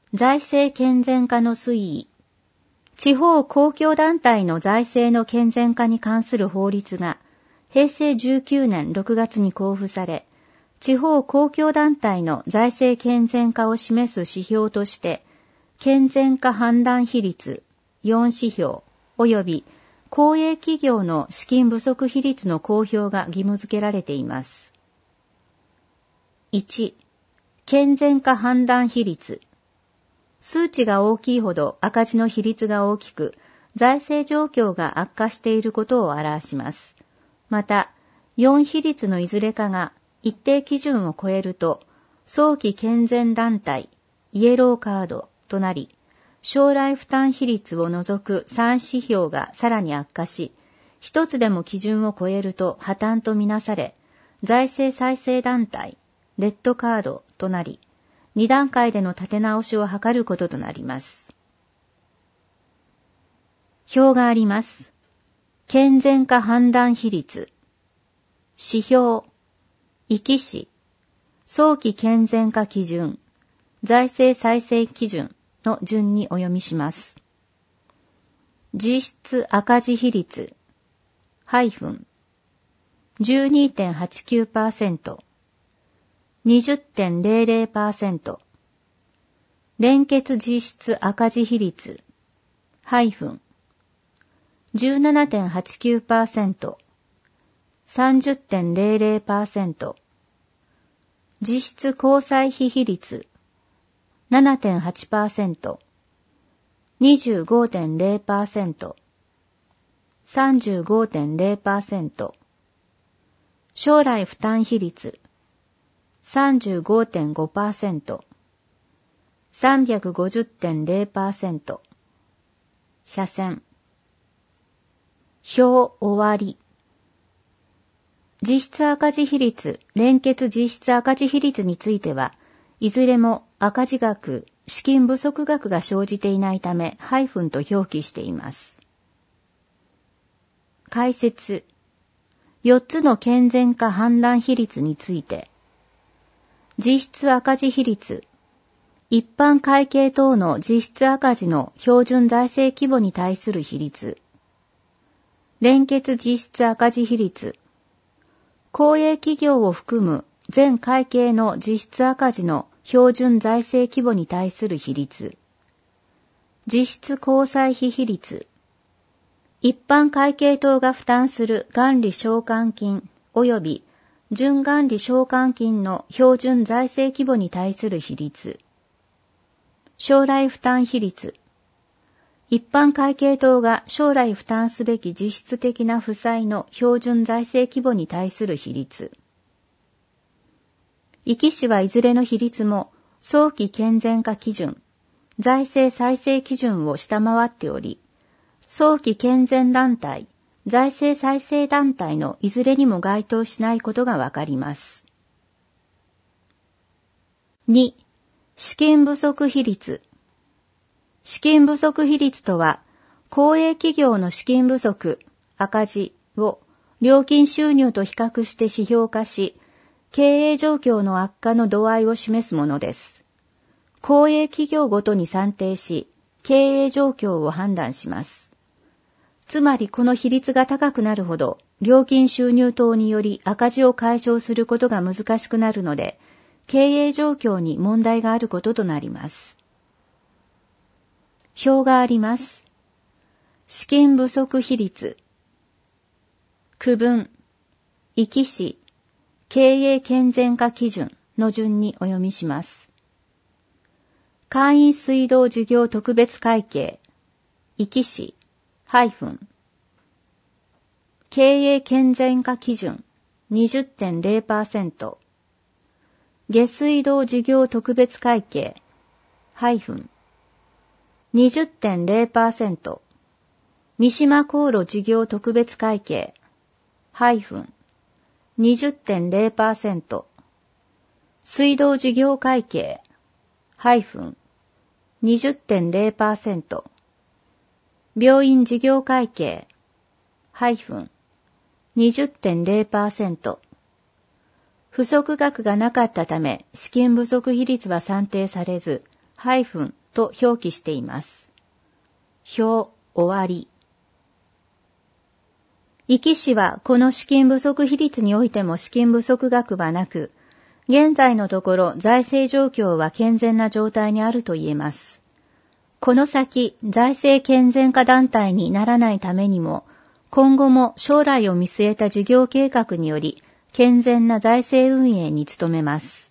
財政健全化の推移。地方公共団体の財政の健全化に関する法律が平成19年6月に公布され、地方公共団体の財政健全化を示す指標として、健全化判断比率4指標及び公営企業の資金不足比率の公表が義務付けられています。1、健全化判断比率。数値が大きいほど赤字の比率が大きく、財政状況が悪化していることを表します。また、4比率のいずれかが一定基準を超えると、早期健全団体、イエローカードとなり、将来負担比率を除く3指標がさらに悪化し、一つでも基準を超えると破綻とみなされ、財政再生団体、レッドカードとなり、2段階での立て直しを図ることとなります。表があります。健全化判断比率、指標、壱岐市、早期健全化基準、財政再生基準の順にお読みします。実質赤字比率、-12.89%、20.00%、連結実質赤字比率、-17.89%、30.00%、実質交際費比率 7.8%、25.0%、35.0%、将来負担比率 35.5%、350.0%、斜線。表終わり。実質赤字比率、連結実質赤字比率については、いずれも赤字額、資金不足額が生じていないため、ハイフンと表記しています。解説。4つの健全化判断比率について、実質赤字比率、一般会計等の実質赤字の標準財政規模に対する比率、連結実質赤字比率、公営企業を含む全会計の実質赤字の標準財政規模に対する比率、実質交際費比率、一般会計等が負担する元利償還金及び準元利償還金の標準財政規模に対する比率、将来負担比率、一般会計等が将来負担すべき実質的な負債の標準財政規模に対する比率。壱岐市はいずれの比率も早期健全化基準、財政再生基準を下回っており、早期健全団体、財政再生団体のいずれにも該当しないことがわかります。2、資金不足比率。資金不足比率とは、公営企業の資金不足、赤字を料金収入と比較して指標化し、経営状況の悪化の度合いを示すものです。公営企業ごとに算定し、経営状況を判断します。つまりこの比率が高くなるほど、料金収入等により赤字を解消することが難しくなるので、経営状況に問題があることとなります。表があります。資金不足比率。区分。壱岐市。経営健全化基準の順にお読みします。簡易水道事業特別会計。壱岐市。経営健全化基準 20.0%。下水道事業特別会計。20.0%。三島航路事業特別会計。20.0%。水道事業会計。20.0%。病院事業会計。20.0%。不足額がなかったため資金不足比率は算定されず、 ハイフンと表記しています。表、終わり。壱岐市はこの資金不足比率においても資金不足額はなく、現在のところ財政状況は健全な状態にあると言えます。この先、財政健全化団体にならないためにも、今後も将来を見据えた事業計画により、健全な財政運営に努めます。